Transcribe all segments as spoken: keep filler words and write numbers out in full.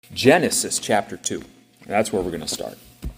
Genesis chapter two. That's where we're going to start.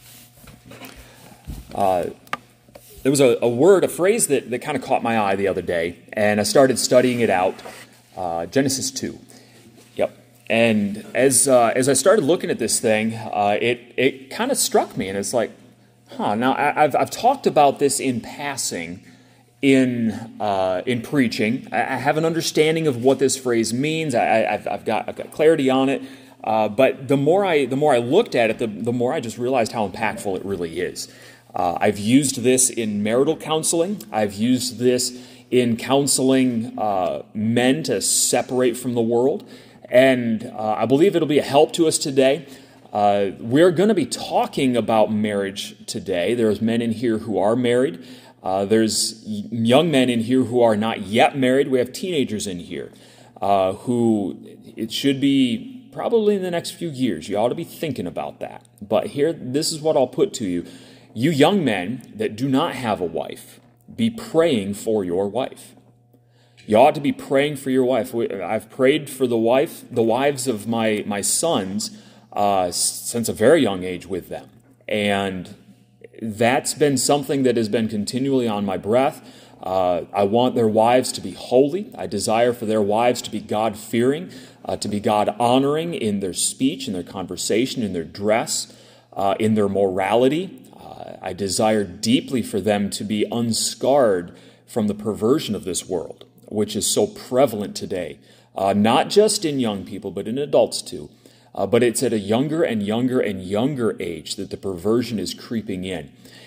Uh, there was a, a word, a phrase that, that kind of caught my eye the other day, and I started studying it out. Uh, Genesis two. Yep. And as uh, as I started looking at this thing, uh, it it kind of struck me, and it's like, huh. Now I, I've I've talked about this in passing in uh, in preaching. I, I have an understanding of what this phrase means. I, I've I've got I've got clarity on it. Uh, but the more I the more I looked at it, the, the more I just realized how impactful it really is. Uh, I've used this in marital counseling. I've used this in counseling uh, men to separate from the world. And uh, I believe it'll be a help to us today. Uh, we're going to be talking about marriage today. There's men in here who are married. Uh, there's young men in here who are not yet married. We have teenagers in here uh, who it should be probably in the next few years. You ought to be thinking about that. But here, this is what I'll put to you. You young men that do not have a wife, be praying for your wife. You ought to be praying for your wife. I've prayed for the wife, the wives of my, my sons uh, since a very young age with them. And that's been something that has been continually on my breath. Uh, I want their wives to be holy. I desire for their wives to be God-fearing, uh, to be God-honoring in their speech, in their conversation, in their dress, uh, in their morality. Uh, I desire deeply for them to be unscarred from the perversion of this world, which is so prevalent today, uh, not just in young people, but in adults too. Uh, but it's at a younger and younger and younger age that the perversion is creeping in.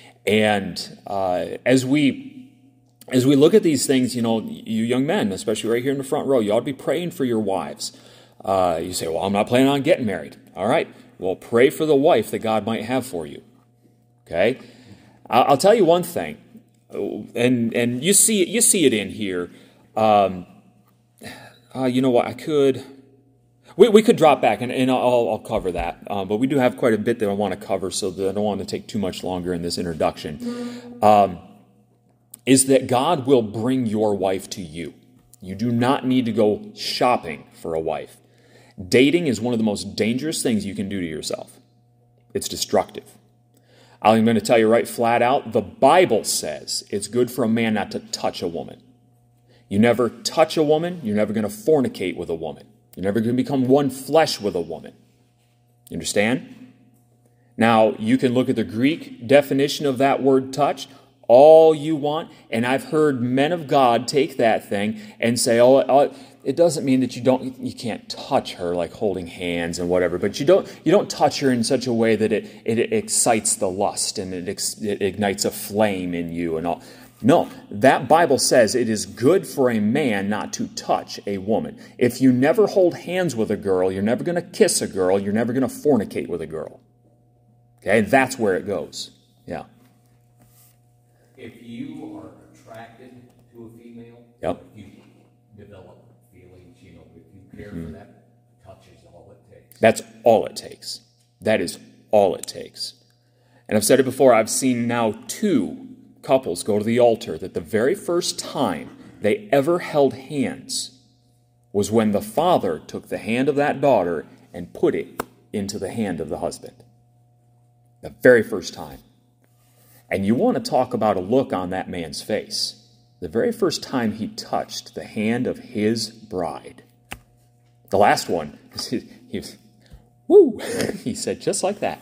And uh, as we As we look at these things, you know, you young men, especially right here in the front row, you ought to be praying for your wives. Uh, you say, well, I'm not planning on getting married. All right. Well, pray for the wife that God might have for you. Okay? I'll tell you one thing, and and you see it, you see it in here. Um, uh, you know what? I could... We, we could drop back, and, and I'll, I'll cover that. Uh, but we do have quite a bit that I want to cover, so that I don't want to take too much longer in this introduction. Um is that God will bring your wife to you. You do not need to go shopping for a wife. Dating is one of the most dangerous things you can do to yourself. It's destructive. I'm going to tell you right flat out, the Bible says it's good for a man not to touch a woman. You never touch a woman, you're never going to fornicate with a woman. You're never going to become one flesh with a woman. You understand? Now, you can look at the Greek definition of that word touch, all you want, and I've heard men of God take that thing and say, oh, oh, it doesn't mean that you don't, you can't touch her like holding hands and whatever, but you don't, you don't touch her in such a way that it, it excites the lust and it, ex, it ignites a flame in you and all. No, that Bible says it is good for a man not to touch a woman. If you never hold hands with a girl, you're never going to kiss a girl, you're never going to fornicate with a girl. Okay, that's where it goes. Yeah. If you are attracted to a female, yep. if you develop feelings, you know, if you care mm-hmm. for that, touch is all it takes. That's all it takes. That is all it takes. And I've said it before, I've seen now two couples go to the altar that the very first time they ever held hands was when the father took the hand of that daughter and put it into the hand of the husband. The very first time. And you want to talk about a look on that man's face. The very first time he touched the hand of his bride. The last one, he was, woo, he said just like that.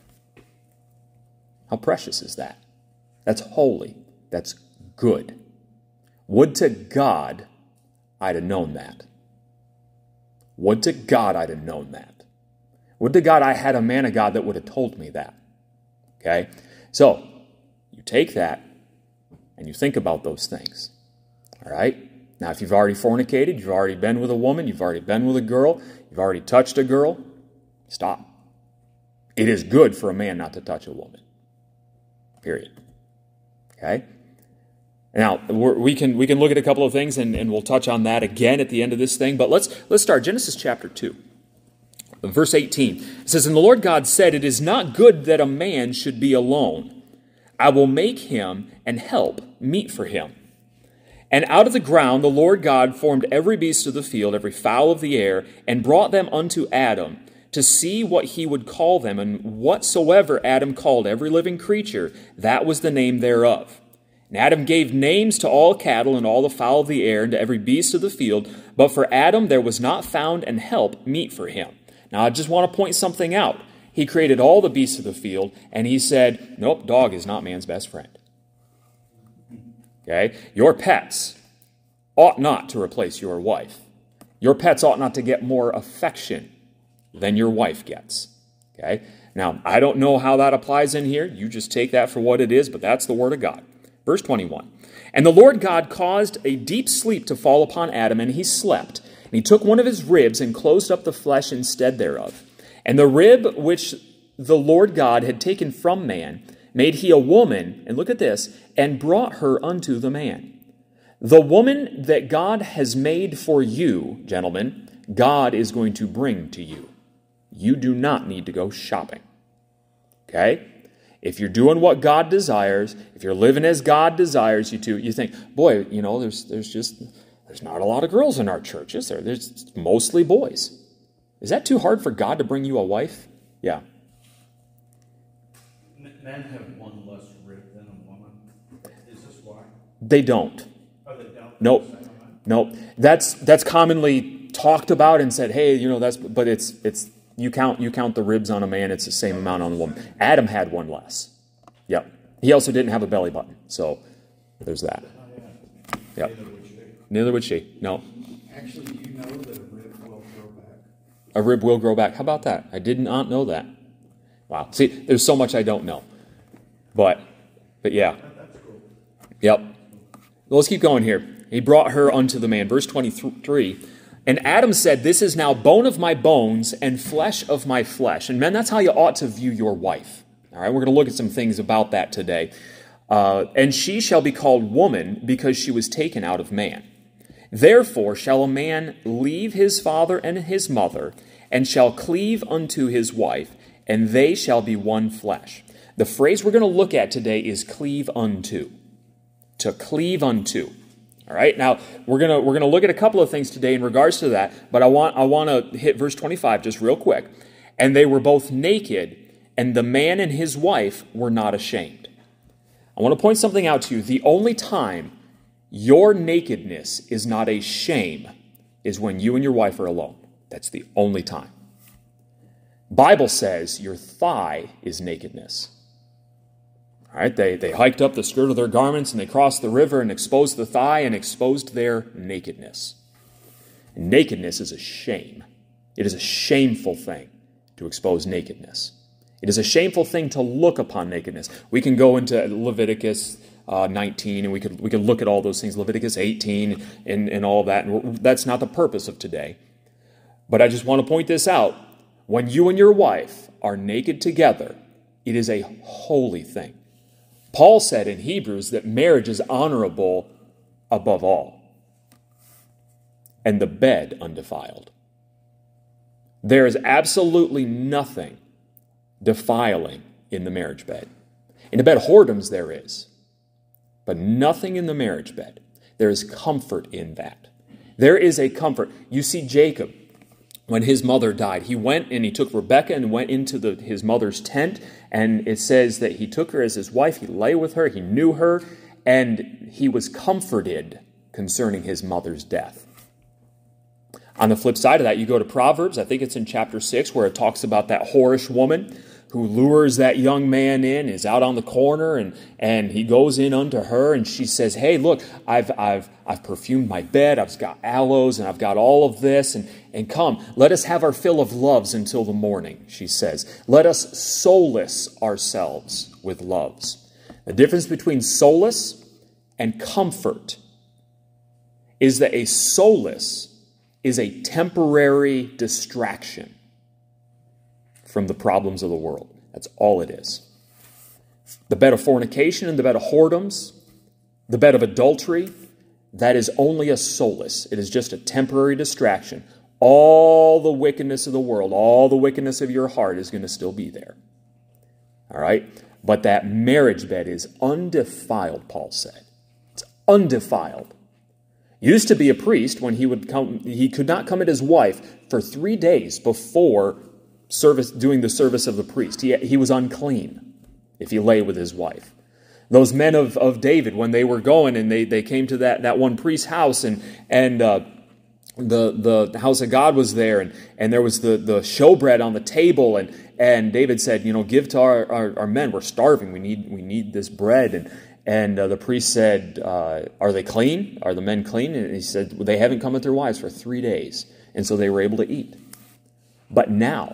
How precious is that? That's holy. That's good. Would to God I'd have known that. Would to God I'd have known that. Would to God I had a man of God that would have told me that. Okay? So, you take that and you think about those things. All right? Now, if you've already fornicated, you've already been with a woman, you've already been with a girl, you've already touched a girl, stop. It is good for a man not to touch a woman. Period. Okay? Now, we're, we can we can look at a couple of things and, and we'll touch on that again at the end of this thing. But let's let's start Genesis chapter two. Verse eighteen. It says, "And the Lord God said, it is not good that a man should be alone. I will make him and help meet for him. And out of the ground the Lord God formed every beast of the field, every fowl of the air, and brought them unto Adam to see what he would call them, and whatsoever Adam called every living creature, that was the name thereof. And Adam gave names to all cattle and all the fowl of the air and to every beast of the field, but for Adam there was not found an help meet for him. Now I just want to point something out. He created all the beasts of the field, and he said, nope, dog is not man's best friend. Okay? Your pets ought not to replace your wife. Your pets ought not to get more affection than your wife gets. Okay? Now, I don't know how that applies in here. You just take that for what it is, but that's the Word of God. Verse twenty-one. And the Lord God caused a deep sleep to fall upon Adam, and he slept. And he took one of his ribs and closed up the flesh instead thereof. And the rib which the Lord God had taken from man made he a woman, and look at this, and brought her unto the man. The woman that God has made for you, gentlemen, God is going to bring to you. You do not need to go shopping. Okay? If you're doing what God desires, if you're living as God desires you to, you think, boy, you know, there's there's just, there's not a lot of girls in our church, is there? There's mostly boys. Is that too hard for God to bring you a wife? Yeah. Men have one less rib than a woman. Is this why? They don't. Oh, they don't? Nope. Nope. That's that's commonly talked about and said, hey, you know, that's, but it's it's you count you count the ribs on a man, it's the same amount on the woman. Adam had one less. Yep. He also didn't have a belly button, so there's that. Yep. Neither would she. Neither would she. No. Actually, do you know that a rib will grow back? A rib will grow back. How about that? I did not know that. Wow. See, there's so much I don't know. But, but yeah. That's cool. Yep. Well, let's keep going here. He brought her unto the man. Verse twenty-three. And Adam said, this is now bone of my bones and flesh of my flesh. And men, that's how you ought to view your wife. All right, we're going to look at some things about that today. Uh, and she shall be called woman because she was taken out of man. Therefore shall a man leave his father and his mother, and shall cleave unto his wife, and they shall be one flesh. The phrase we're going to look at today is cleave unto. To cleave unto. All right. Now we're gonna we're gonna look at a couple of things today in regards to that, but I want I want to hit verse twenty-five just real quick. And they were both naked, and the man and his wife were not ashamed. I want to point something out to you. The only time your nakedness is not a shame is when you and your wife are alone. That's the only time. Bible says your thigh is nakedness. All right, they, they hiked up the skirt of their garments and they crossed the river and exposed the thigh and exposed their nakedness. And nakedness is a shame. It is a shameful thing to expose nakedness. It is a shameful thing to look upon nakedness. We can go into Leviticus uh, nineteen and we could we could look at all those things, Leviticus eighteen and, and all that. And that's not the purpose of today. But I just want to point this out. When you and your wife are naked together, it is a holy thing. Paul said in Hebrews that marriage is honorable above all, and the bed undefiled. There is absolutely nothing defiling in the marriage bed. In the bed of whoredoms there is, but nothing in the marriage bed. There is comfort in that. There is a comfort. You see Jacob, when his mother died, he went and he took Rebekah and went into the, his mother's tent. And it says that he took her as his wife. He lay with her. He knew her. And he was comforted concerning his mother's death. On the flip side of that, you go to Proverbs. I think it's in chapter six where it talks about that whorish woman who lures that young man in, is out on the corner, and, and he goes in unto her, and she says, hey, look, I've I've I've perfumed my bed, I've got aloes, and I've got all of this, and, and come, let us have our fill of loves until the morning, she says. Let us solace ourselves with loves. The difference between solace and comfort is that a solace is a temporary distraction from the problems of the world. That's all it is. The bed of fornication and the bed of whoredoms, the bed of adultery, that is only a solace. It is just a temporary distraction. All the wickedness of the world, all the wickedness of your heart is going to still be there. All right? But that marriage bed is undefiled, Paul said. It's undefiled. Used to be a priest, when he would come, he could not come at his wife for three days before service, doing the service of the priest. He, he was unclean if he lay with his wife. Those men of, of David, when they were going and they, they came to that, that one priest's house, and and uh, the, the house of God was there, and, and there was the, the showbread on the table, and, and David said, you know, give to our, our, our men, we're starving, we need we need this bread. And and uh, the priest said, uh, are they clean? Are the men clean? And he said, well, they haven't come with their wives for three days. And so they were able to eat. But now,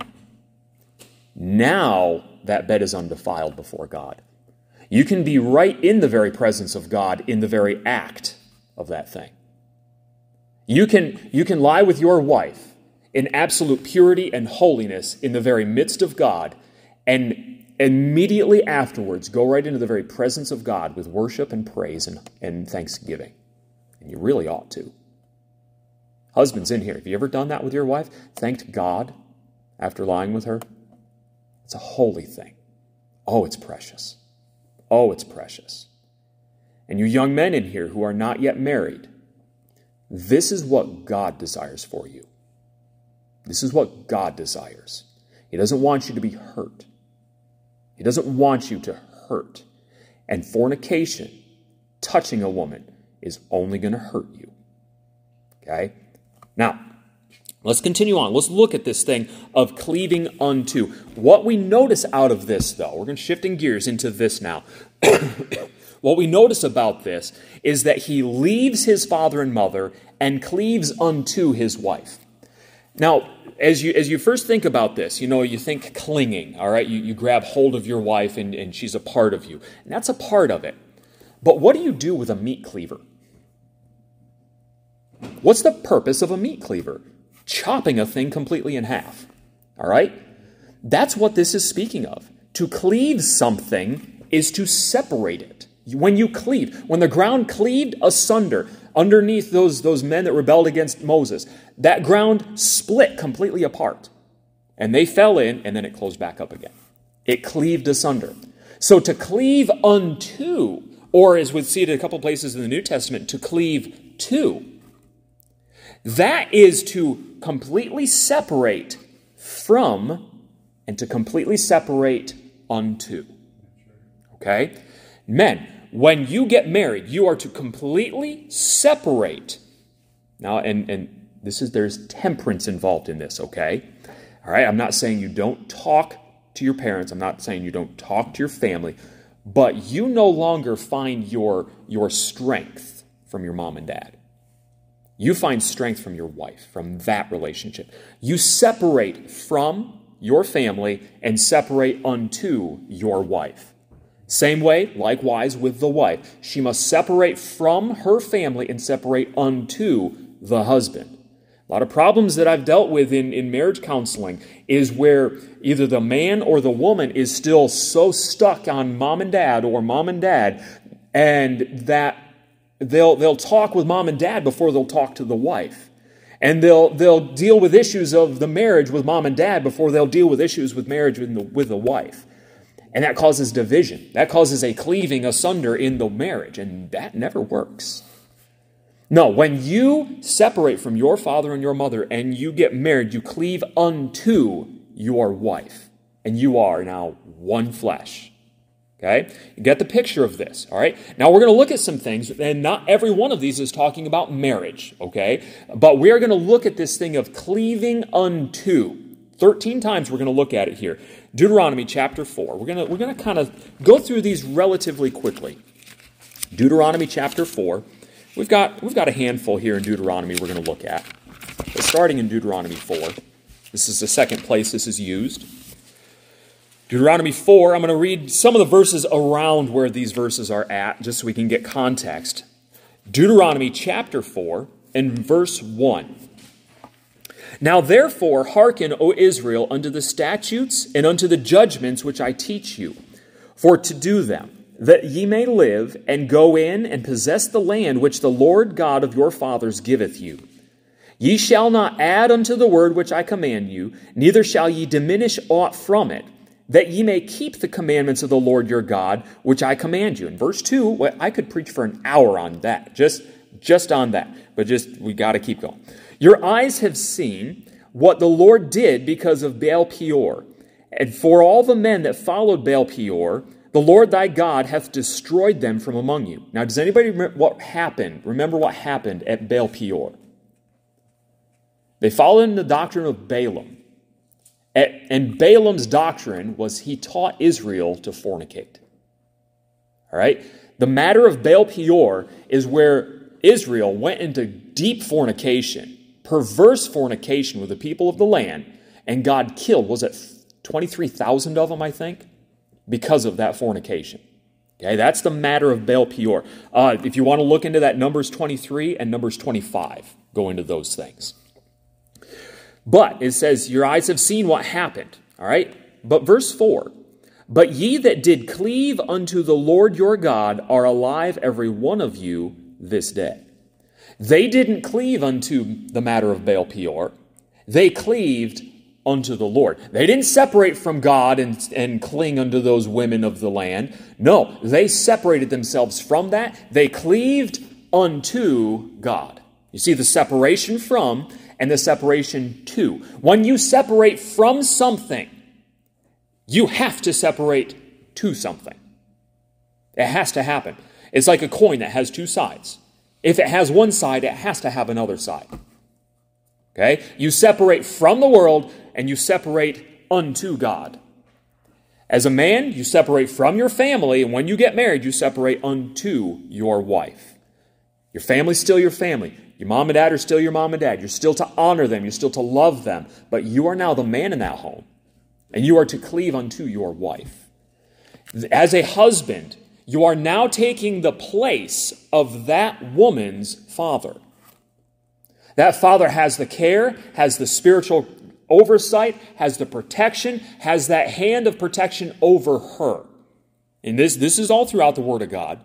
now that bed is undefiled before God. You can be right in the very presence of God in the very act of that thing. You can, you can lie with your wife in absolute purity and holiness in the very midst of God, and immediately afterwards go right into the very presence of God with worship and praise and, and thanksgiving. And you really ought to. Husbands in here, have you ever done that with your wife? Thanked God after lying with her? It's a holy thing. Oh, it's precious. Oh, it's precious. And you young men in here who are not yet married, this is what God desires for you. This is what God desires. He doesn't want you to be hurt. He doesn't want you to hurt. And fornication, touching a woman, is only going to hurt you. Okay? Now, let's continue on. Let's look at this thing of cleaving unto. What we notice out of this, though, we're going to shifting gears into this now. What we notice about this is that he leaves his father and mother and cleaves unto his wife. Now, as you as you first think about this, you know, you think clinging, all right? You, you grab hold of your wife and, and she's a part of you. And that's a part of it. But what do you do with a meat cleaver? What's the purpose of a meat cleaver? Chopping a thing completely in half. All right? That's what this is speaking of. To cleave something is to separate it. When you cleave, when the ground cleaved asunder underneath those, those men that rebelled against Moses, that ground split completely apart. And they fell in, and then it closed back up again. It cleaved asunder. So to cleave unto, or as we see it a couple places in the New Testament, to cleave to, that is to completely separate from and to completely separate unto. Okay? Men, when you get married, you are to completely separate. Now, and, and this is there's temperance involved in this, okay? All right, I'm not saying you don't talk to your parents. I'm not saying you don't talk to your family. But you no longer find your, your strength from your mom and dad. You find strength from your wife, from that relationship. You separate from your family and separate unto your wife. Same way, likewise, with the wife. She must separate from her family and separate unto the husband. A lot of problems that I've dealt with in, in marriage counseling is where either the man or the woman is still so stuck on mom and dad or mom and dad, and that they'll they'll talk with mom and dad before they'll talk to the wife. And they'll they'll deal with issues of the marriage with mom and dad before they'll deal with issues with marriage with the, with the wife. And that causes division. That causes a cleaving asunder in the marriage. And that never works. No, when you separate from your father and your mother and you get married, you cleave unto your wife. And you are now one flesh. Okay? You get the picture of this, all right? Now we're going to look at some things, and not every one of these is talking about marriage, okay? But we are going to look at this thing of cleaving unto. Thirteen times we're going to look at it here. Deuteronomy chapter four. We're going to, we're going to kind of go through these relatively quickly. Deuteronomy chapter four. We've got, we've got a handful here in Deuteronomy we're going to look at. But starting in Deuteronomy four. This is the second place this is used. Deuteronomy four, I'm going to read some of the verses around where these verses are at, just so we can get context. Deuteronomy chapter four and verse one. Now therefore hearken, O Israel, unto the statutes and unto the judgments which I teach you, for to do them, that ye may live, and go in and possess the land which the Lord God of your fathers giveth you. Ye shall not add unto the word which I command you, neither shall ye diminish aught from it, that ye may keep the commandments of the Lord your God, which I command you. In verse two, well, I could preach for an hour on that, just, just on that. But just, we got to keep going. Your eyes have seen what the Lord did because of Baal Peor. And for all the men that followed Baal Peor, the Lord thy God hath destroyed them from among you. Now, does anybody remember what happened? Remember what happened at Baal Peor? They followed in the doctrine of Balaam. And Balaam's doctrine was he taught Israel to fornicate. All right? The matter of Baal Peor is where Israel went into deep fornication, perverse fornication with the people of the land, and God killed, was it twenty-three thousand of them, I think, because of that fornication. Okay, that's the matter of Baal Peor. Uh, if you want to look into that, Numbers twenty-three and Numbers twenty-five go into those things. But it says, your eyes have seen what happened. All right? But verse four, but ye that did cleave unto the Lord your God are alive, every one of you, this day. They didn't cleave unto the matter of Baal Peor. They cleaved unto the Lord. They didn't separate from God and, and cling unto those women of the land. No, they separated themselves from that. They cleaved unto God. You see the separation from and the separation to. When you separate from something, you have to separate to something. It has to happen. It's like a coin that has two sides. If it has one side, it has to have another side. Okay? You separate from the world and you separate unto God. As a man, you separate from your family, and when you get married, you separate unto your wife. Your family's still your family. Your mom and dad are still your mom and dad. You're still to honor them. You're still to love them. But you are now the man in that home. And you are to cleave unto your wife. As a husband, you are now taking the place of that woman's father. That father has the care, has the spiritual oversight, has the protection, has that hand of protection over her. And this, this is all throughout the Word of God.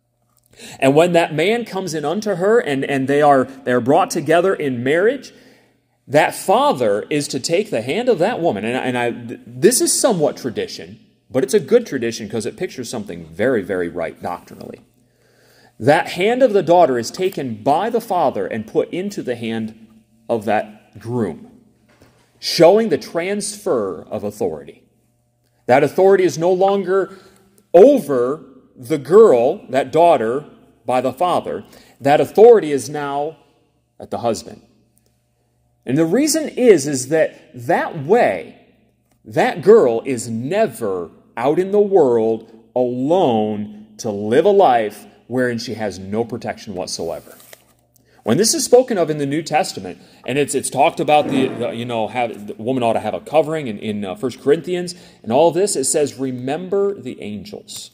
And when that man comes in unto her and, and they are, they are brought together in marriage, that father is to take the hand of that woman. And, and I, this is somewhat tradition, but it's a good tradition because it pictures something very, very right doctrinally. That hand of the daughter is taken by the father and put into the hand of that groom, showing the transfer of authority. That authority is no longer over the girl, that daughter, by the father. That authority is now at the husband. And the reason is, is that that way, that girl is never out in the world alone to live a life wherein she has no protection whatsoever. When this is spoken of in the New Testament, and it's it's talked about the, the you know have the woman ought to have a covering in in uh, First Corinthians and all this, it says remember the angels.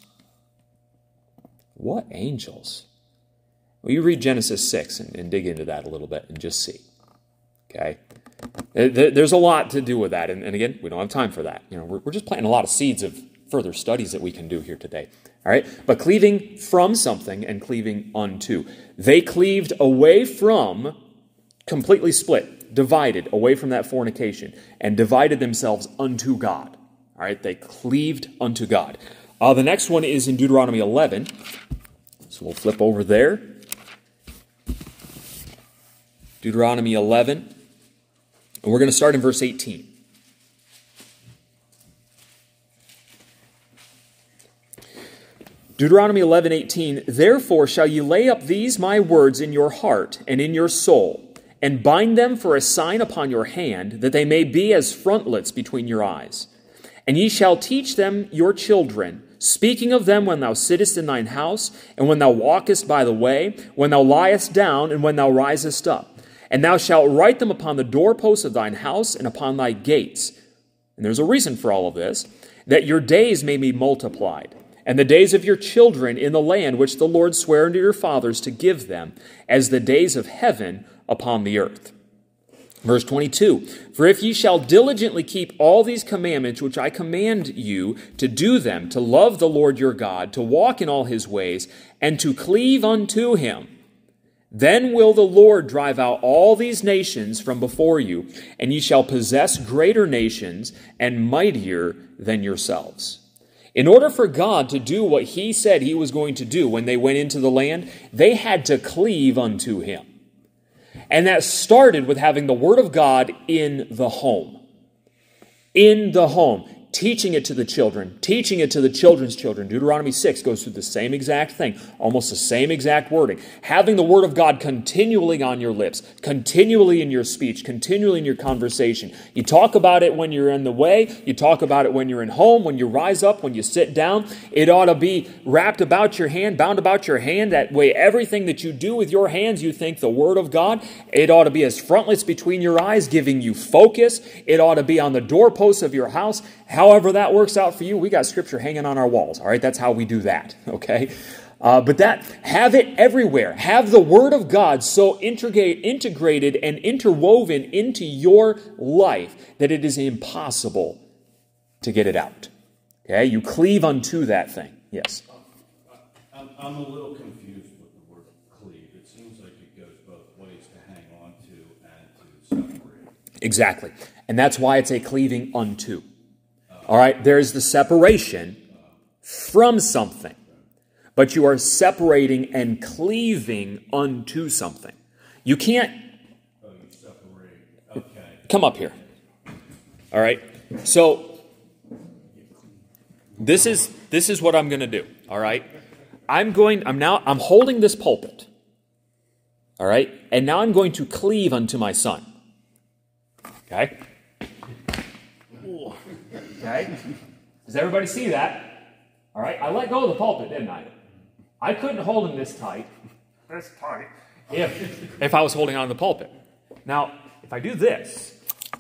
What angels? Well, you read Genesis six and, and dig into that a little bit and just see. Okay, there's a lot to do with that, and, and again, we don't have time for that. You know, we're, we're just planting a lot of seeds of further studies that we can do here today. All right, but cleaving from something and cleaving unto. They cleaved away from, completely split, divided away from that fornication, and divided themselves unto God. All right, they cleaved unto God. Uh, the next one is in Deuteronomy eleven. So we'll flip over there. Deuteronomy eleven. And we're going to start in verse eighteen. Deuteronomy eleven eighteen, therefore shall ye lay up these my words in your heart and in your soul, and bind them for a sign upon your hand, that they may be as frontlets between your eyes. And ye shall teach them your children, speaking of them when thou sittest in thine house, and when thou walkest by the way, when thou liest down, and when thou risest up. And thou shalt write them upon the doorposts of thine house and upon thy gates. And there's a reason for all of this, that your days may be multiplied, and the days of your children in the land which the Lord sware unto your fathers to give them, as the days of heaven upon the earth. Verse twenty-two, for if ye shall diligently keep all these commandments which I command you to do them, to love the Lord your God, to walk in all his ways, and to cleave unto him, then will the Lord drive out all these nations from before you, and ye shall possess greater nations and mightier than yourselves. In order for God to do what he said he was going to do when they went into the land, they had to cleave unto him. And that started with having the Word of God in the home. In the home. Teaching it to the children, teaching it to the children's children. Deuteronomy six goes through the same exact thing, almost the same exact wording. Having the Word of God continually on your lips, continually in your speech, continually in your conversation. You talk about it when you're in the way, you talk about it when you're in home, when you rise up, when you sit down. It ought to be wrapped about your hand, bound about your hand. That way everything that you do with your hands, you think the Word of God. It ought to be as frontlets between your eyes, giving you focus. It ought to be on the doorposts of your house. However that works out for you, we got Scripture hanging on our walls. All right, that's how we do that. Okay, uh, but that have it everywhere. Have the Word of God so integrate, integrated and interwoven into your life that it is impossible to get it out. Okay, you cleave unto that thing. Yes. I'm, I'm a little confused with the word cleave. It seems like it goes both ways, to hang on to and to separate. Exactly, and that's why it's a cleaving unto. All right, there's the separation from something, but you are separating and cleaving unto something. You can't... Oh, you separate. Okay. Come up here. All right, so this is this is what I'm going to do. All right, I'm going. I'm now. I'm holding this pulpit. All right, and now I'm going to cleave unto my son. Okay. Okay? Does everybody see that? All right? I let go of the pulpit, didn't I? I couldn't hold him this tight, this tight, if, if I was holding on to the pulpit. Now, if I do this,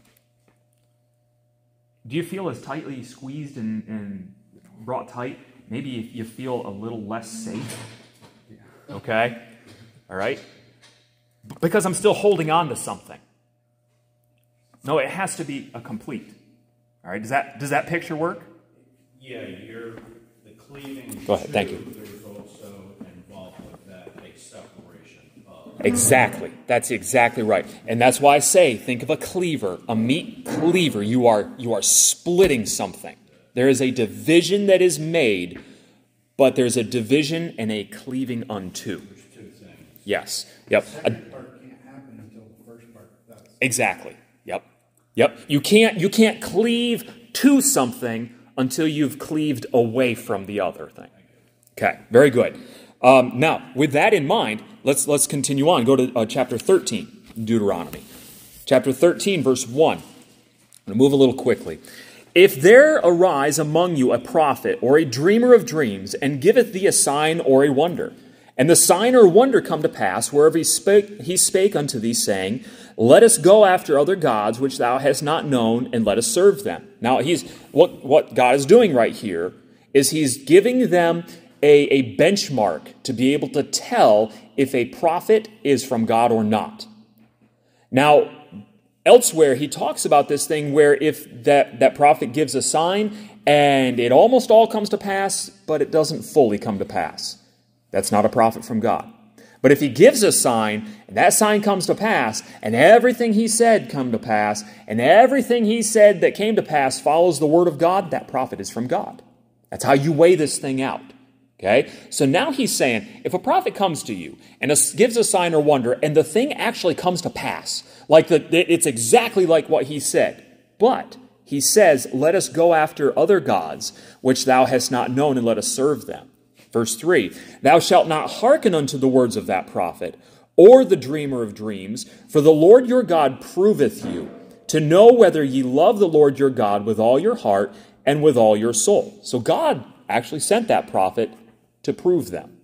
do you feel as tightly squeezed and, and brought tight? Maybe you feel a little less safe. Okay? All right? Because I'm still holding on to something. No, it has to be a complete. All right, does that does that picture work? Yeah, you're the cleaving. Go ahead, too, thank you. There's also involved with that a separation of. Exactly, that's exactly right, and that's why I say think of a cleaver, a meat cleaver. You are you are splitting something. There is a division that is made, but there's a division and a cleaving unto. There's two things. Yes. Yep. The second part can't happen until the first part does. Exactly. Yep. Yep. You can't you can't cleave to something until you've cleaved away from the other thing. Okay. Very good. Um, now, with that in mind, let's let's continue on. Go to uh, chapter thirteen, Deuteronomy. Chapter thirteen, verse one. I'm going to move a little quickly. If there arise among you a prophet or a dreamer of dreams, and giveth thee a sign or a wonder, and the sign or wonder come to pass, wherever he spake, he spake unto thee, saying, Let us go after other gods which thou hast not known, and let us serve them. Now, he's what, what God is doing right here is he's giving them a, a benchmark to be able to tell if a prophet is from God or not. Now, elsewhere, he talks about this thing where if that, that prophet gives a sign and it almost all comes to pass, but it doesn't fully come to pass. That's not a prophet from God. But if he gives a sign, and that sign comes to pass, and everything he said come to pass, and everything he said that came to pass follows the word of God, that prophet is from God. That's how you weigh this thing out. Okay? So now he's saying, if a prophet comes to you and gives a sign or wonder, and the thing actually comes to pass, like the, it's exactly like what he said, but he says, let us go after other gods, which thou hast not known, and let us serve them. Verse three, thou shalt not hearken unto the words of that prophet, or the dreamer of dreams, for the Lord your God proveth you, to know whether ye love the Lord your God with all your heart and with all your soul. So God actually sent that prophet to prove them.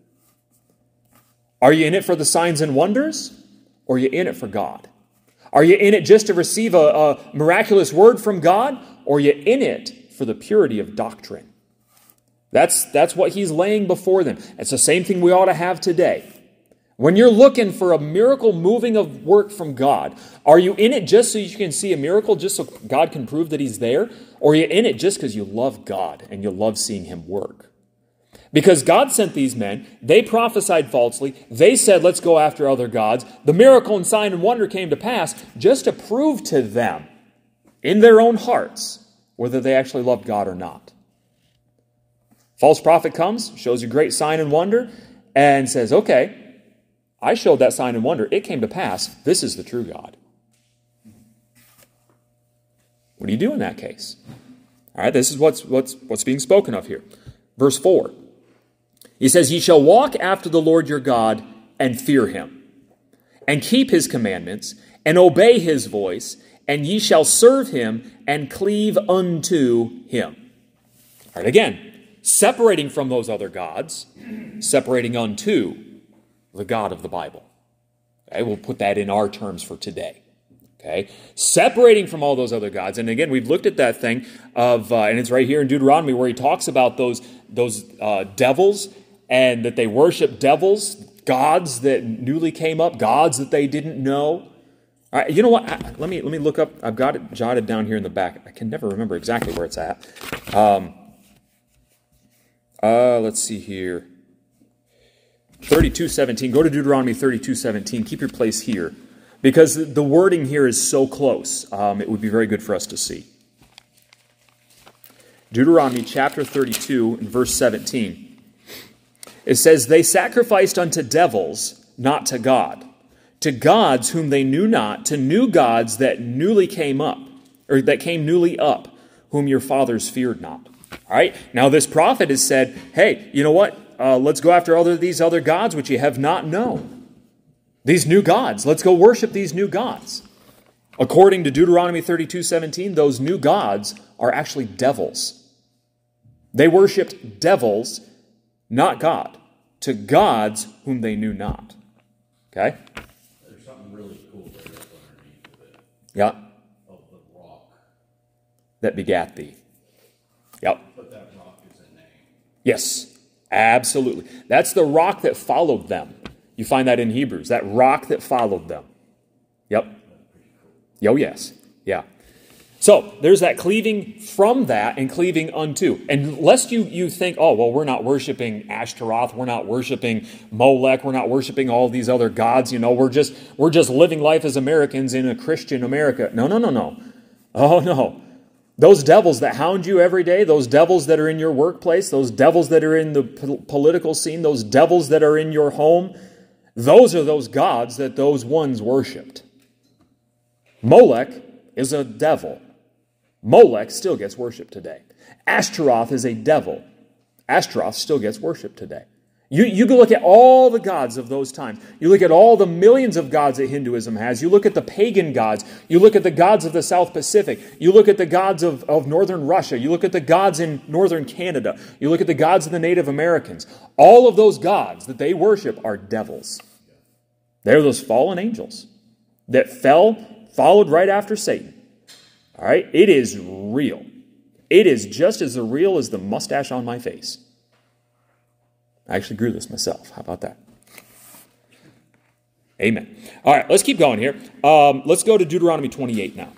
Are you in it for the signs and wonders, or are you in it for God? Are you in it just to receive a, a miraculous word from God, or are you in it for the purity of doctrine? That's, that's what he's laying before them. It's the same thing we ought to have today. When you're looking for a miracle moving of work from God, are you in it just so you can see a miracle, just so God can prove that he's there? Or are you in it just because you love God and you love seeing him work? Because God sent these men, they prophesied falsely, they said, let's go after other gods. The miracle and sign and wonder came to pass just to prove to them, in their own hearts, whether they actually loved God or not. False prophet comes, shows you great sign and wonder, and says, okay, I showed that sign and wonder. It came to pass. This is the true God. What do you do in that case? All right, this is what's, what's, what's being spoken of here. Verse four. He says, ye shall walk after the Lord your God and fear him, and keep his commandments, and obey his voice, and ye shall serve him and cleave unto him. All right, again, separating from those other gods, separating unto the God of the Bible. Okay, we'll put that in our terms for today. Okay, separating from all those other gods. And again, we've looked at that thing of, uh, and it's right here in Deuteronomy where he talks about those, those uh, devils, and that they worship devils, gods that newly came up, gods that they didn't know. All right, you know what? I, let me let me look up. I've got it jotted down here in the back. I can never remember exactly where it's at. Um, uh, let's see here. thirty-two seventeen. Go to Deuteronomy thirty-two seventeen. Keep your place here, because the wording here is so close. Um, it would be very good for us to see. Deuteronomy chapter thirty-two and verse seventeen. It says, they sacrificed unto devils, not to God, to gods whom they knew not, to new gods that newly came up, or that came newly up, whom your fathers feared not. All right, now this prophet has said, hey, you know what? Uh, let's go after other these other gods which ye have not known. These new gods, let's go worship these new gods. According to Deuteronomy thirty-two seventeen, those new gods are actually devils. They worshipped devils, not God, to gods whom they knew not. Okay? There's something really cool there up underneath of it, Yeah. of the rock. That begat thee. Yep. But that rock is a name. Yes, absolutely. That's the rock that followed them. You find that in Hebrews. That rock that followed them. Yep. Oh, yes. Yeah. So, there's that cleaving from that and cleaving unto. And lest you, you think, oh, well, we're not worshiping Ashtaroth, we're not worshiping Molech, we're not worshiping all these other gods, you know, we're just we're just living life as Americans in a Christian America. No, no, no, no. Oh, no. Those devils that hound you every day, those devils that are in your workplace, those devils that are in the po- political scene, those devils that are in your home, those are those gods that those ones worshipped. Molech is a devil. Molech still gets worshipped today. Ashtaroth is a devil. Ashtaroth still gets worshipped today. You, you can look at all the gods of those times. You look at all the millions of gods that Hinduism has. You look at the pagan gods. You look at the gods of the South Pacific. You look at the gods of, of northern Russia. You look at the gods in northern Canada. You look at the gods of the Native Americans. All of those gods that they worship are devils. They're those fallen angels that fell, followed right after Satan. All right? It is real. It is just as real as the mustache on my face. I actually grew this myself. How about that? Amen. All right, let's keep going here. Um, let's go to Deuteronomy twenty-eight now.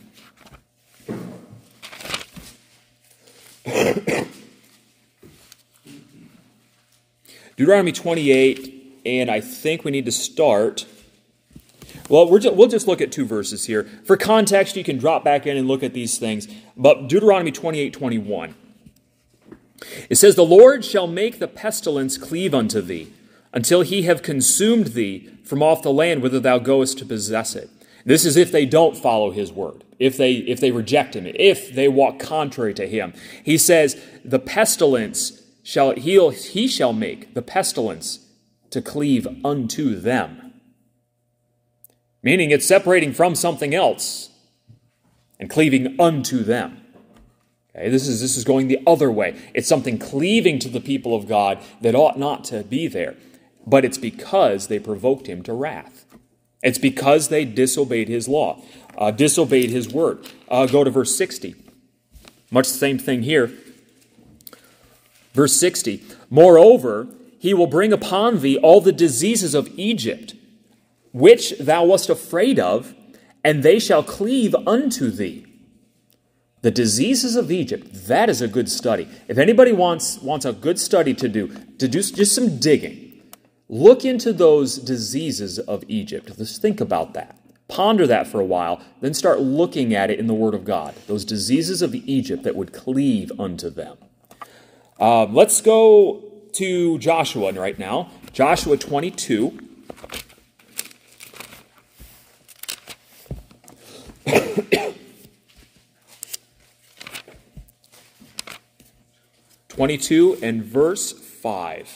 Deuteronomy twenty-eight, and I think we need to start... Well, we're just, we'll just look at two verses here. For context, you can drop back in and look at these things. But Deuteronomy twenty-eight twenty-one. It says, the Lord shall make the pestilence cleave unto thee, until he have consumed thee from off the land whither thou goest to possess it. This is if they don't follow his word, if they if they reject him, if they walk contrary to him. He says, the pestilence shall he, he shall make the pestilence to cleave unto them. Meaning it's separating from something else and cleaving unto them. Okay, this is this is going the other way. It's something cleaving to the people of God that ought not to be there. But it's because they provoked him to wrath. It's because they disobeyed his law, uh, disobeyed his word. Uh, go to verse sixty. Much the same thing here. Verse sixty. Moreover, he will bring upon thee all the diseases of Egypt, which thou wast afraid of, and they shall cleave unto thee. The diseases of Egypt, that is a good study. If anybody wants, wants a good study to do, to do just some digging, look into those diseases of Egypt. Just think about that. Ponder that for a while, then start looking at it in the Word of God. Those diseases of Egypt that would cleave unto them. Uh, let's go to Joshua right now. Joshua twenty-two. twenty-two and verse five.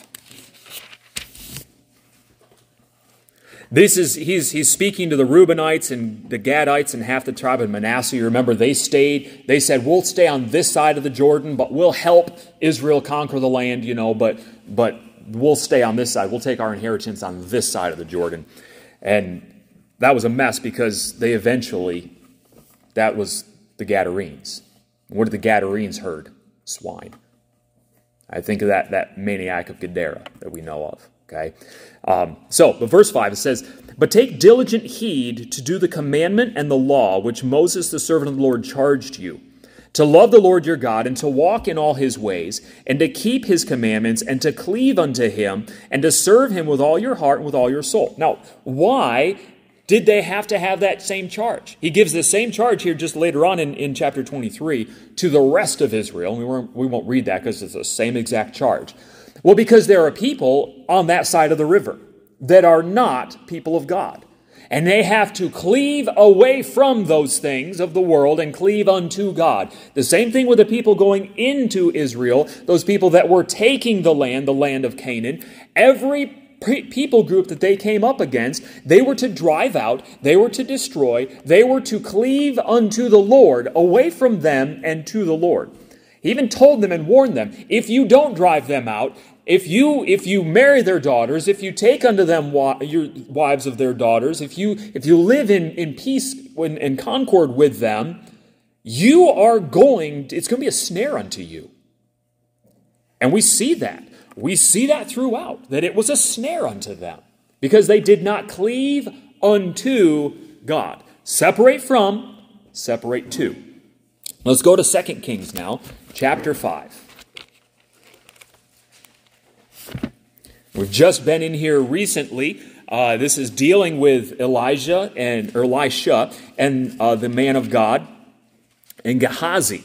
This is, he's, he's speaking to the Reubenites and the Gadites and half the tribe of Manasseh. You remember they stayed, they said, we'll stay on this side of the Jordan, but we'll help Israel conquer the land, you know, but, but we'll stay on this side. We'll take our inheritance on this side of the Jordan. And that was a mess because they eventually, that was the Gadarenes. What did the Gadarenes herd? Swine. I think of that, that maniac of Gadara that we know of. Okay, um, so, but verse five, it says, but take diligent heed to do the commandment and the law which Moses the servant of the Lord charged you, to love the Lord your God and to walk in all his ways and to keep his commandments and to cleave unto him and to serve him with all your heart and with all your soul. Now, why did they have to have that same charge? He gives the same charge here just later on in, in chapter twenty-three to the rest of Israel. We won't, we won't read that because it's the same exact charge. Well, because there are people on that side of the river that are not people of God. And they have to cleave away from those things of the world and cleave unto God. The same thing with the people going into Israel, those people that were taking the land, the land of Canaan. Every people group that they came up against, they were to drive out, they were to destroy, they were to cleave unto the Lord, away from them and to the Lord. He even told them and warned them, if you don't drive them out, if you if you marry their daughters, if you take unto them wa- your wives of their daughters, if you if you live in, in peace and, and concord with them, you are going, it's going to be a snare unto you. And we see that. We see that throughout, that it was a snare unto them, because they did not cleave unto God. Separate from, separate to. Let's go to Second Kings now, chapter five. We've just been in here recently. Uh, this is dealing with Elijah and or Elisha and uh, the man of God and Gehazi.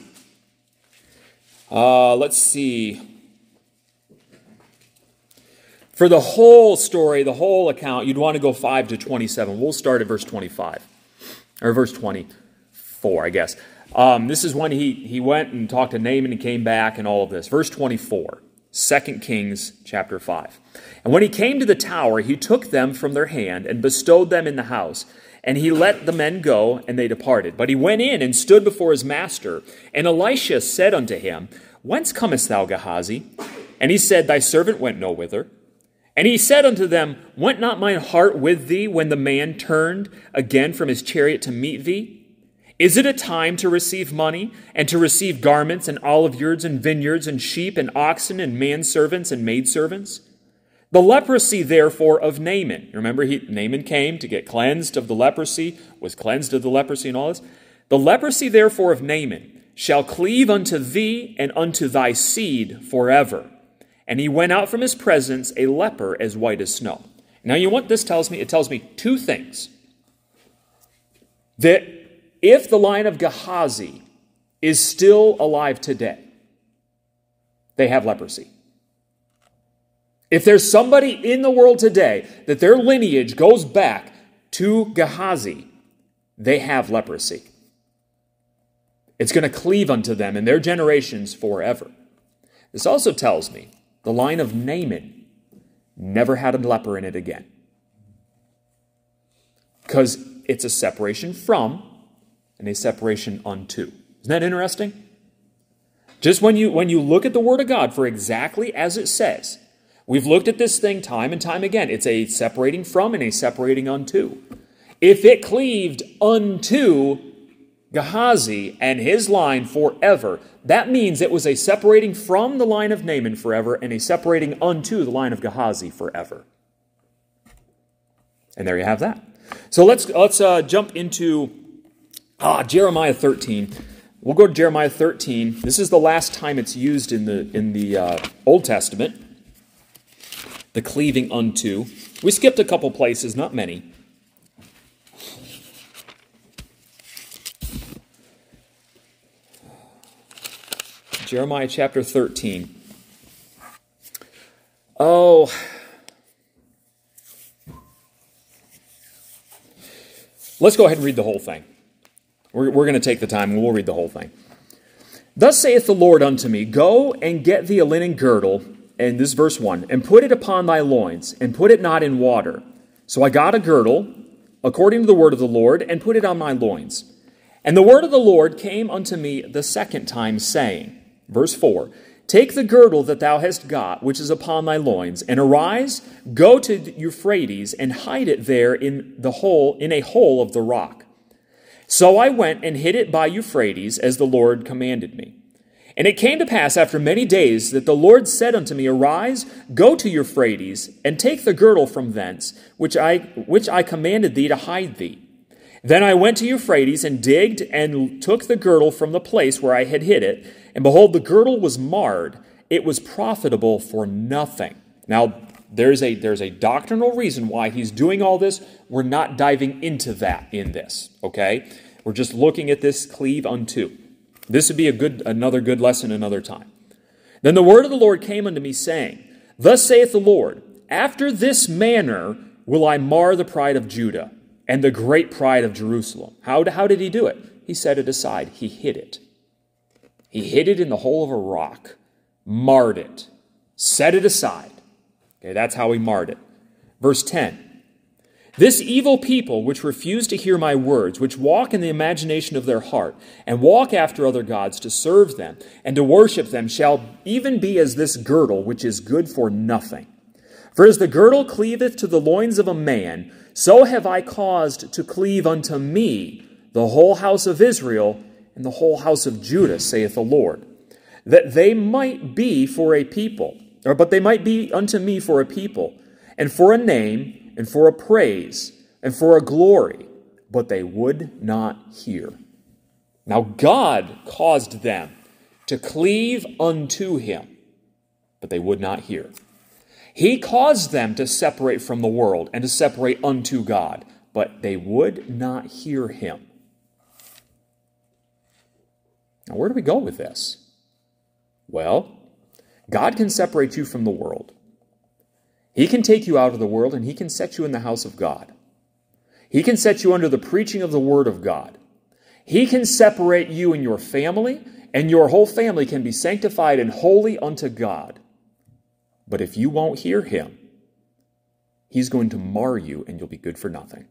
Uh, let's see. For the whole story, the whole account, you'd want to go five to twenty-seven. We'll start at verse twenty-five. Or verse twenty-four, I guess. Um, this is when he, he went and talked to Naaman and came back and all of this. Verse twenty-four. Second Kings chapter five. And when he came to the tower, he took them from their hand and bestowed them in the house. And he let the men go, and they departed. But he went in and stood before his master. And Elisha said unto him, Whence comest thou, Gehazi? And he said, Thy servant went no whither. And he said unto them, Went not mine heart with thee when the man turned again from his chariot to meet thee? Is it a time to receive money, and to receive garments, and oliveyards, and vineyards, and sheep, and oxen, and manservants, and maidservants? The leprosy, therefore, of Naaman. Remember, he, Naaman came to get cleansed of the leprosy, was cleansed of the leprosy and all this. The leprosy, therefore, of Naaman shall cleave unto thee and unto thy seed forever. And he went out from his presence a leper as white as snow. Now, you know what this tells me? It tells me two things. That if the line of Gehazi is still alive today, they have leprosy. If there's somebody in the world today that their lineage goes back to Gehazi, they have leprosy. It's going to cleave unto them and their generations forever. This also tells me the line of Naaman never had a leper in it again. Because it's a separation from and a separation unto. Isn't that interesting? Just when you when you look at the Word of God for exactly as it says, we've looked at this thing time and time again. It's a separating from and a separating unto. If it cleaved unto Gehazi and his line forever, that means it was a separating from the line of Naaman forever and a separating unto the line of Gehazi forever. And there you have that. So let's let's uh, jump into ah, Jeremiah thirteen. We'll go to Jeremiah thirteen. This is the last time it's used in the in the uh, Old Testament. The cleaving unto. We skipped a couple places, not many. Jeremiah chapter thirteen. Oh. Let's go ahead and read the whole thing. We're, we're going to take the time and we'll read the whole thing. Thus saith the Lord unto me, Go and get thee a linen girdle, and this is verse one, and put it upon thy loins, and put it not in water. So I got a girdle, according to the word of the Lord, and put it on my loins. And the word of the Lord came unto me the second time, saying, verse four, Take the girdle that thou hast got, which is upon thy loins, and arise, go to Euphrates, and hide it there in the hole, in a hole of the rock. So I went and hid it by Euphrates, as the Lord commanded me. And it came to pass after many days that the Lord said unto me, Arise, go to Euphrates, and take the girdle from thence, which I which I commanded thee to hide thee. Then I went to Euphrates, and digged, and took the girdle from the place where I had hid it. And behold, the girdle was marred. It was profitable for nothing. Now, there's a, there's a doctrinal reason why he's doing all this. We're not diving into that in this, okay? We're just looking at this cleave unto. This would be a good, another good lesson another time. Then the word of the Lord came unto me, saying, Thus saith the Lord, After this manner will I mar the pride of Judah, and the great pride of Jerusalem. How, how did he do it? He set it aside. He hid it. He hid it in the hole of a rock, marred it, set it aside. Okay, that's how he marred it. Verse ten. This evil people which refuse to hear my words, which walk in the imagination of their heart, and walk after other gods to serve them, and to worship them, shall even be as this girdle, which is good for nothing. For as the girdle cleaveth to the loins of a man, so have I caused to cleave unto me the whole house of Israel and the whole house of Judah, saith the Lord, that they might be for a people, or but they might be unto me for a people, and for a name, and for a praise, and for a glory, but they would not hear. Now God caused them to cleave unto him, but they would not hear. He caused them to separate from the world and to separate unto God, but they would not hear him. Now, where do we go with this? Well, God can separate you from the world. He can take you out of the world, and he can set you in the house of God. He can set you under the preaching of the word of God. He can separate you and your family, and your whole family can be sanctified and holy unto God. But if you won't hear him, he's going to mar you, and you'll be good for nothing.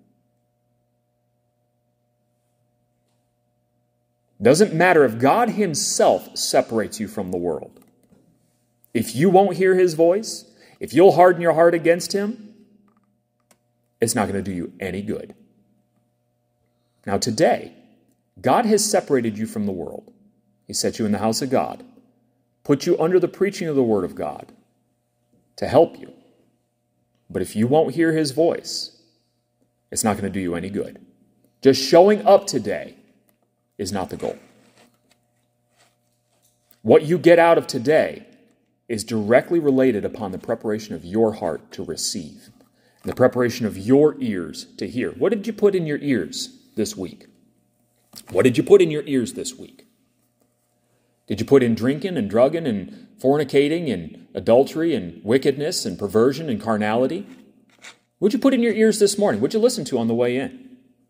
Doesn't matter if God himself separates you from the world. If you won't hear his voice, if you'll harden your heart against him, it's not going to do you any good. Now today, God has separated you from the world. He set you in the house of God, put you under the preaching of the word of God to help you. But if you won't hear his voice, it's not going to do you any good. Just showing up today is not the goal. What you get out of today is directly related upon the preparation of your heart to receive, the preparation of your ears to hear. What did you put in your ears this week? What did you put in your ears this week? Did you put in drinking and drugging and fornicating and adultery and wickedness and perversion and carnality? What'd you put in your ears this morning? What'd you listen to on the way in?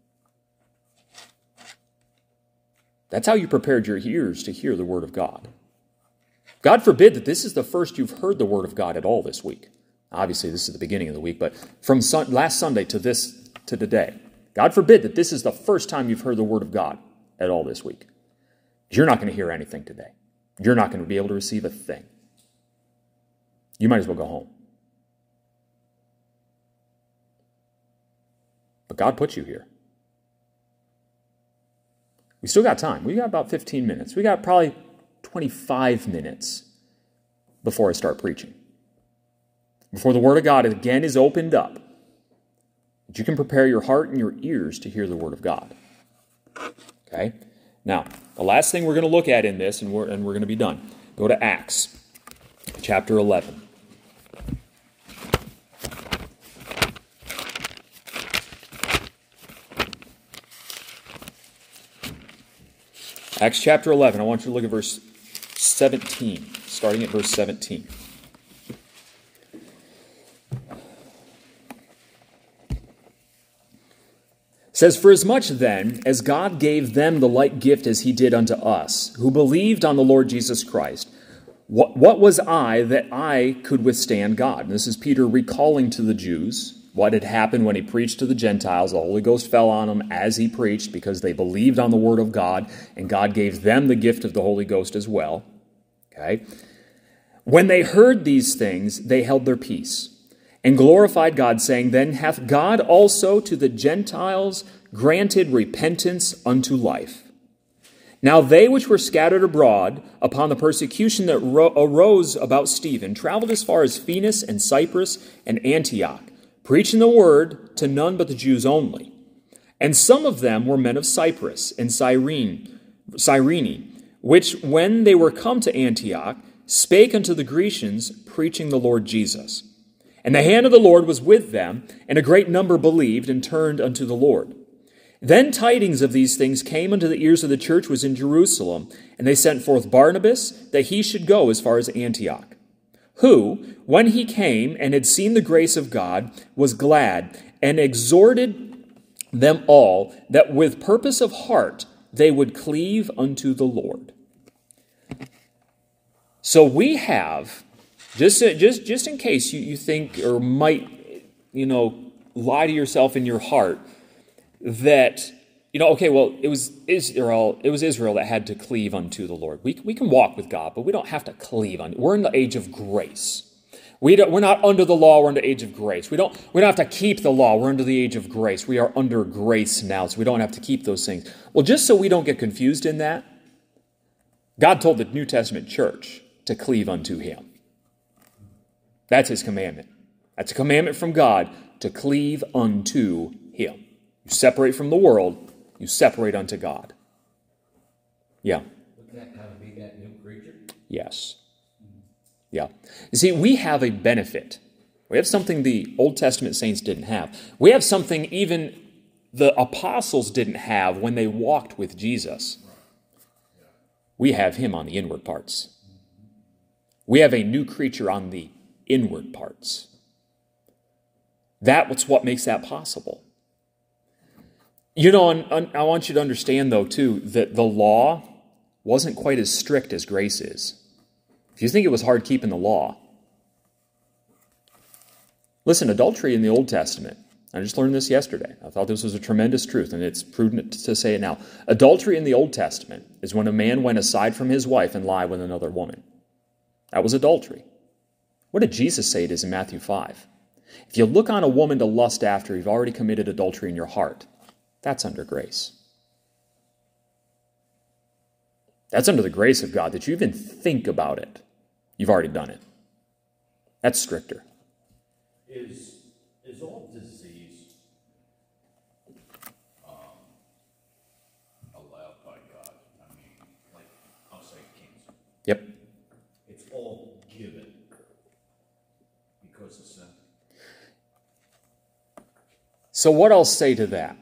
That's how you prepared your ears to hear the word of God. God forbid that this is the first you've heard the word of God at all this week. Obviously, this is the beginning of the week, but from sun, last Sunday to this to today, God forbid that this is the first time you've heard the word of God at all this week. You're not going to hear anything today. You're not going to be able to receive a thing. You might as well go home. But God put you here. We still got time. We got about fifteen minutes. We got probably twenty-five minutes before I start preaching. Before the Word of God again is opened up, that you can prepare your heart and your ears to hear the Word of God. Okay? Now, the last thing we're going to look at in this, and we're, and we're going to be done. Go to Acts chapter eleven. Acts chapter eleven, I want you to look at verse seventeen, starting at verse seventeen. says, "For as much then as God gave them the like gift as he did unto us, who believed on the Lord Jesus Christ, what, what was I that I could withstand God?" And this is Peter recalling to the Jews what had happened when he preached to the Gentiles. The Holy Ghost fell on them as he preached because they believed on the word of God, and God gave them the gift of the Holy Ghost as well. Okay? When they heard these things, they held their peace and glorified God, saying, "Then hath God also to the Gentiles granted repentance unto life. Now they which were scattered abroad upon the persecution that ro- arose about Stephen traveled as far as Phoenix and Cyprus and Antioch, preaching the word to none but the Jews only. And some of them were men of Cyprus and Cyrene, Cyrene, which when they were come to Antioch, spake unto the Grecians, preaching the Lord Jesus. And the hand of the Lord was with them, and a great number believed and turned unto the Lord. Then tidings of these things came unto the ears of the church was in Jerusalem, and they sent forth Barnabas, that he should go as far as Antioch, who, when he came and had seen the grace of God, was glad, and exhorted them all, that with purpose of heart they would cleave unto the Lord. So we have, just, just, just in case you, you think or might, you know, lie to yourself in your heart, that, you know, okay, well, it was Israel, it was Israel that had to cleave unto the Lord. We, we can walk with God, but we don't have to cleave on. We're in the age of grace. We don't, we're not under the law, we're under the age of grace. We don't, we don't have to keep the law, we're under the age of grace. We are under grace now, so we don't have to keep those things. Well, just so we don't get confused in that, God told the New Testament church to cleave unto him. That's his commandment. That's a commandment from God, to cleave unto him. You separate from the world, you separate unto God. Yeah. Wouldn't that kind of be that new creature? Yes. Yeah. You see, we have a benefit. We have something the Old Testament saints didn't have. We have something even the apostles didn't have when they walked with Jesus. We have him on the inward parts. We have a new creature on the inward parts. That's what makes that possible. You know, and I want you to understand, though, too, that the law wasn't quite as strict as grace is. If you think it was hard keeping the law, listen, adultery in the Old Testament, I just learned this yesterday. I thought this was a tremendous truth, and it's prudent to say it now. Adultery in the Old Testament is when a man went aside from his wife and lied with another woman. That was adultery. What did Jesus say it is in Matthew five? If you look on a woman to lust after, you've already committed adultery in your heart. That's under grace. That's under the grace of God, that you even think about it. You've already done it. That's stricter. Is, is all disease um, allowed by God? I mean, like, I'll say cancer. Yep. It's all given because of sin. So what I'll say to that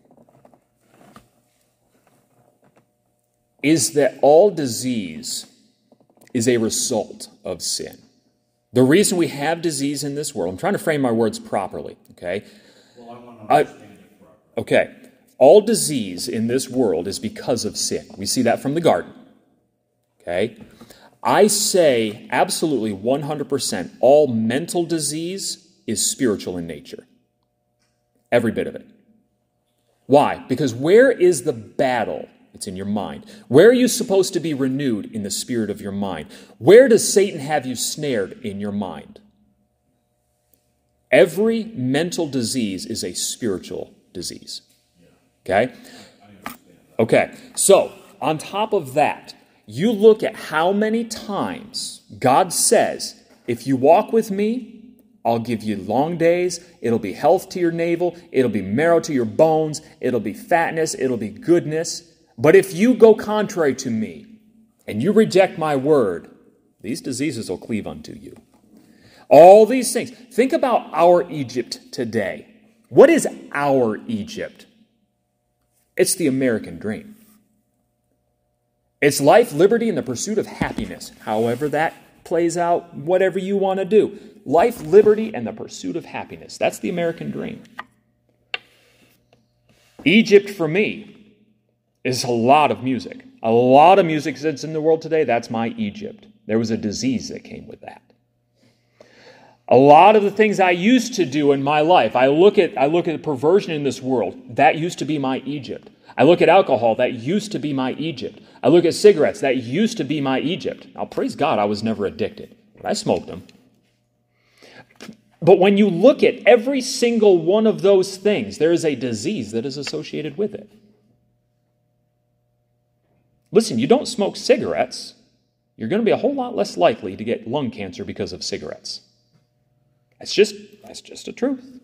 is that all disease is a result of sin. The reason we have disease in this world, I'm trying to frame my words properly, okay? Well, I want to understand it properly. Okay. All disease in this world is because of sin. We see that from the garden, okay? I say absolutely one hundred percent all mental disease is spiritual in nature. Every bit of it. Why? Because where is the battle? It's in your mind. Where are you supposed to be renewed? In the spirit of your mind. Where does Satan have you snared? In your mind. Every mental disease is a spiritual disease. Okay? Okay, so on top of that, you look at how many times God says, if you walk with me, I'll give you long days, it'll be health to your navel, it'll be marrow to your bones, it'll be fatness, it'll be goodness. But if you go contrary to me, and you reject my word, these diseases will cleave unto you. All these things. Think about our Egypt today. What is our Egypt? It's the American dream. It's life, liberty, and the pursuit of happiness. However that plays out, whatever you want to do. Life, liberty, and the pursuit of happiness. That's the American dream. Egypt for me is a lot of music. A lot of music that's in the world today, that's my Egypt. There was a disease that came with that. A lot of the things I used to do in my life, I look at I look at perversion in this world, that used to be my Egypt. I look at alcohol, that used to be my Egypt. I look at cigarettes, that used to be my Egypt. Now, praise God, I was never addicted, but I smoked them. But when you look at every single one of those things, there is a disease that is associated with it. Listen, you don't smoke cigarettes, you're going to be a whole lot less likely to get lung cancer because of cigarettes. That's just, that's just a truth.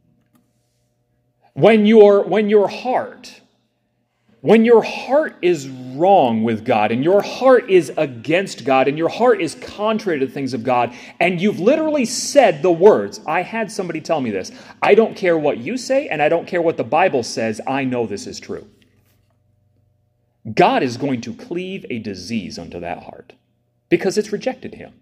When your, when your heart, when your heart is wrong with God, and your heart is against God, and your heart is contrary to the things of God, and you've literally said the words, I had somebody tell me this, I don't care what you say, and I don't care what the Bible says, I know this is true. God is going to cleave a disease unto that heart, because it's rejected Him.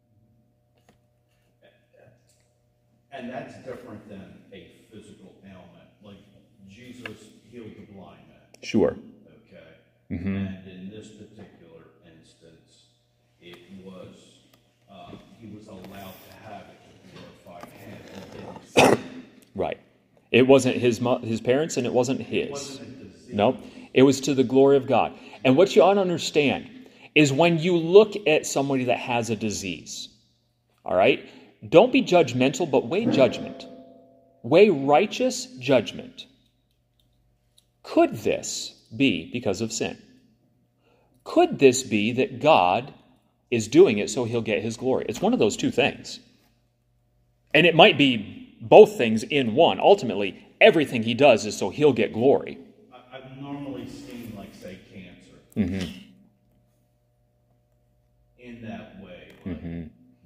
And that's different than a physical ailment. Like Jesus healed the blind man. Sure. Okay. Mm-hmm. And in this particular instance, it was, uh, he was allowed to have it glorified hand and didn't sin. Right. It wasn't his mo- his parents, and it wasn't his. It wasn't a disease. No, it was to the glory of God. And what you ought to understand is when you look at somebody that has a disease, all right, don't be judgmental, but weigh judgment. Weigh righteous judgment. Could this be because of sin? Could this be that God is doing it so He'll get His glory? It's one of those two things. And it might be both things in one. Ultimately, everything He does is so He'll get glory. I, I've normally seen, like, say, cancer Mm-hmm. in that way. Like, Mm-hmm.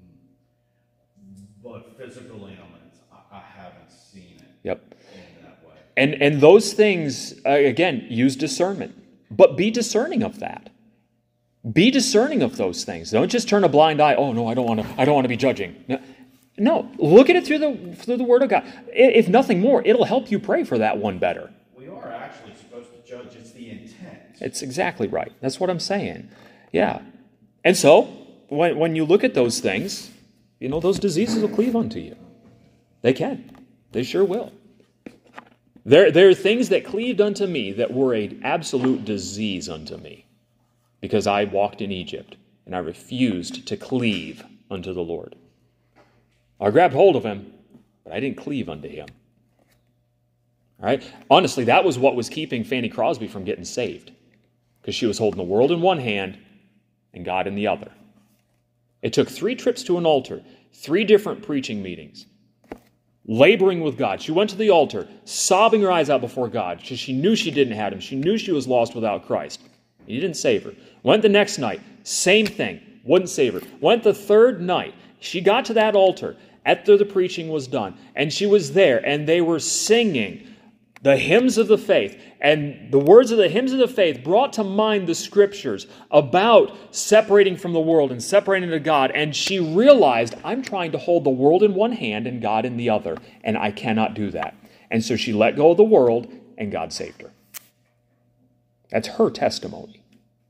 But physical ailments, I, I haven't seen it Yep. in that way. And and those things, uh, again, use discernment. But be discerning of that. Be discerning of those things. Don't just turn a blind eye. Oh, no, I don't want to I don't want to be judging. No, no, look at it through the through the Word of God. If nothing more, it'll help you pray for that one better. We are actually supposed to judge, it's the intent. It's exactly right. That's what I'm saying. Yeah. And so, when when you look at those things, you know, those diseases will cleave unto you. They can. They sure will. There, there are things that cleaved unto me that were an absolute disease unto me because I walked in Egypt and I refused to cleave unto the Lord. I grabbed hold of Him, but I didn't cleave unto Him. All right? Honestly, that was what was keeping Fanny Crosby from getting saved because she was holding the world in one hand and God in the other. It took three trips to an altar, three different preaching meetings, laboring with God. She went to the altar, sobbing her eyes out before God because she knew she didn't have Him. She knew she was lost without Christ. He didn't save her. Went the next night, same thing, wouldn't save her. Went the third night. She got to that altar after the preaching was done, and she was there, and they were singing the hymns of the faith, and the words of the hymns of the faith brought to mind the scriptures about separating from the world and separating to God, and she realized, I'm trying to hold the world in one hand and God in the other, and I cannot do that. And so she let go of the world, and God saved her. That's her testimony.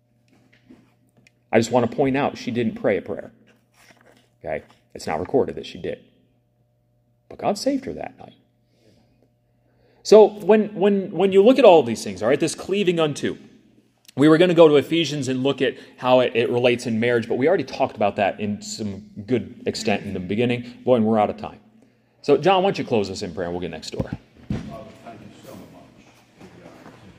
I just want to point out, she didn't pray a prayer. Okay? It's not recorded that she did. But God saved her that night. So when when when you look at all of these things, all right, this cleaving unto, we were going to go to Ephesians and look at how it, it relates in marriage, but we already talked about that in some good extent in the beginning. Boy, and we're out of time. So John, why don't you close us in prayer and we'll get next door.